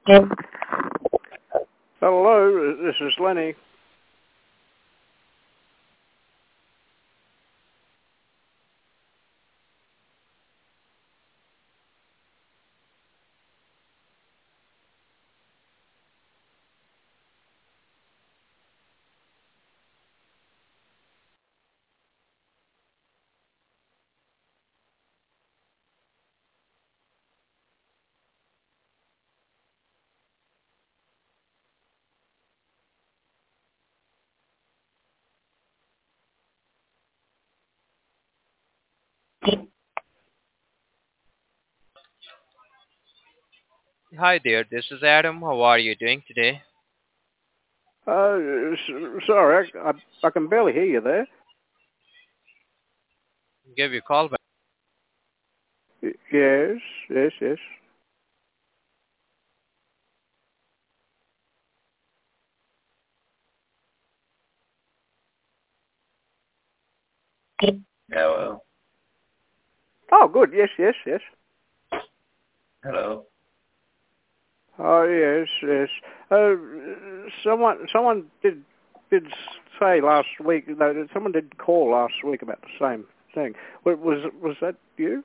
Hello, this is Lenny. Hi there, this is Adam. How are you doing today? Sorry, I can barely hear you there. Give you a call back. Yes, yes, yes. Hello. Oh, good. Yes, yes, yes. Hello. Oh, yes, yes. Someone did say last week. No, someone did call last week about the same thing. Was that you?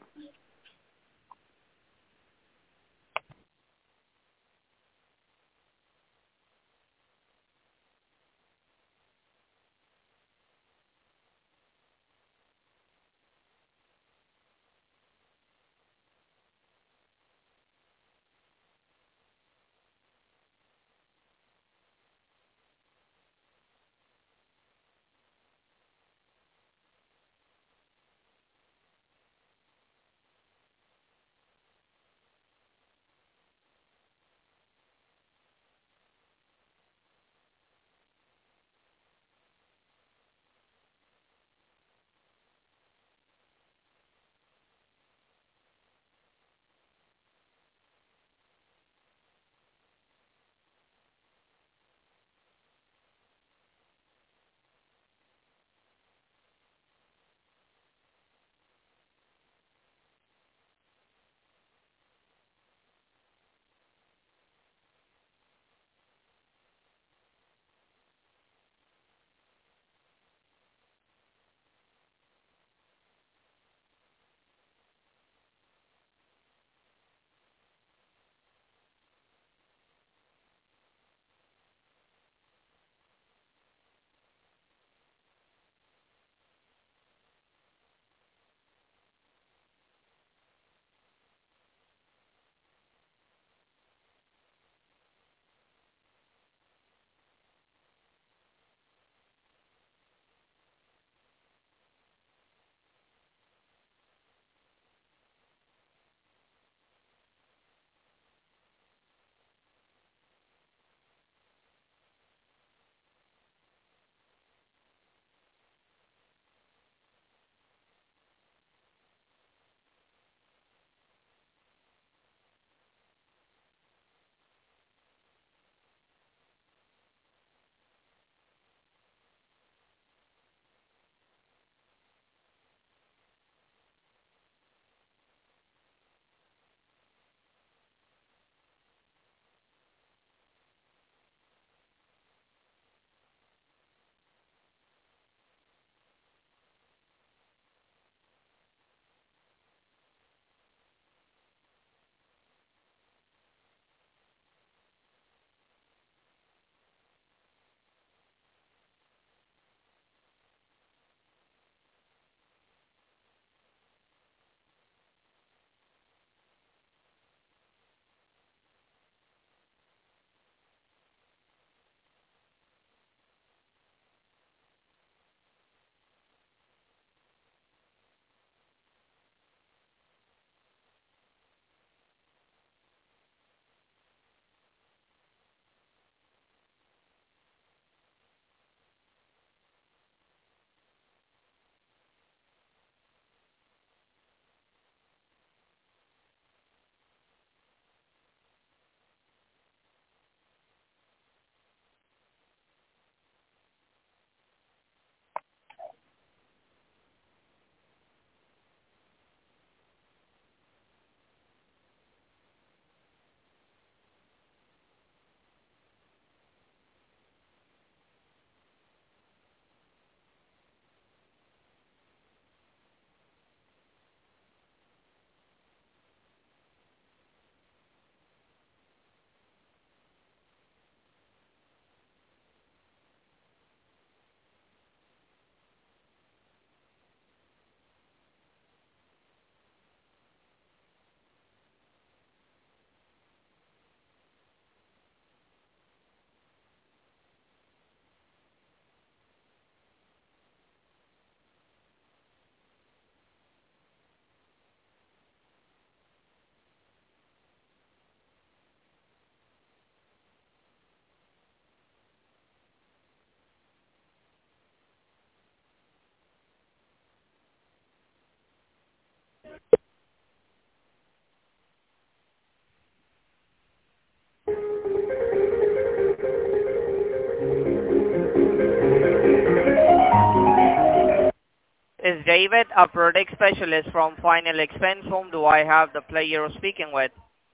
David, a product specialist from Final Expense. Whom do I have the pleasure of speaking with?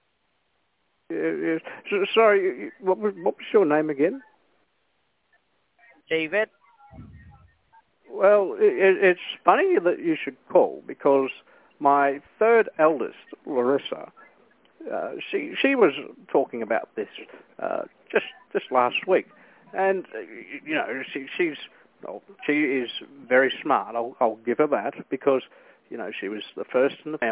Yes. Sorry, what was your name again? David? Well, it's funny that you should call because my third eldest, Larissa, she was talking about this just last week, and you know she is very smart. I'll give her that because you know she was the first in the family.